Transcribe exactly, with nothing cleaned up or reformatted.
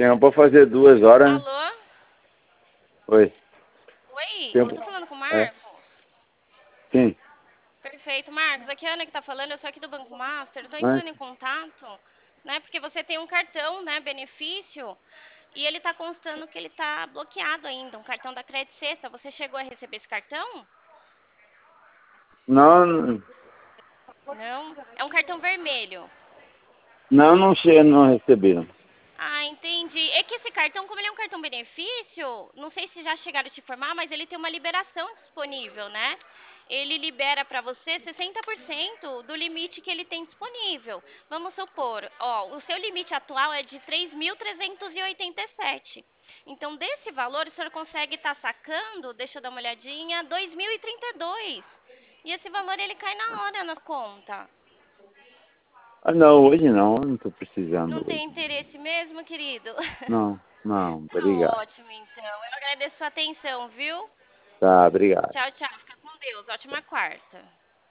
Tempo pra fazer duas horas, né? Alô? Oi. Oi, eu Tempo. tô falando com o É. Marcos? Sim. Perfeito, Marcos. Aqui é a Ana que tá falando, eu sou aqui do Banco Master. Eu tô Mas, entrando em contato, né? Porque você tem um cartão, né? Benefício. E ele tá constando que ele tá bloqueado ainda, um cartão da Credit Sexta. Você chegou a receber esse cartão? não, Não? É um cartão vermelho. não, não, che não receberam. Ah, entendi. É que esse cartão, como ele é um cartão benefício, não sei se já chegaram a te informar, mas ele tem uma liberação disponível, né? Ele libera para você sessenta por cento do limite que ele tem disponível. Vamos supor, ó, o seu limite atual é de três mil trezentos e oitenta e sete. Então, desse valor, o senhor consegue estar sacando, deixa eu dar uma olhadinha, dois mil e trinta e dois. E esse valor ele cai na hora na conta. Ah, não, hoje não, não tô precisando Não hoje. tem interesse mesmo, querido? Não, não, Tá obrigado. ótimo, então. Eu agradeço a sua atenção, viu? Tá, obrigado. Tchau, tchau. Fica com Deus. Ótima quarta.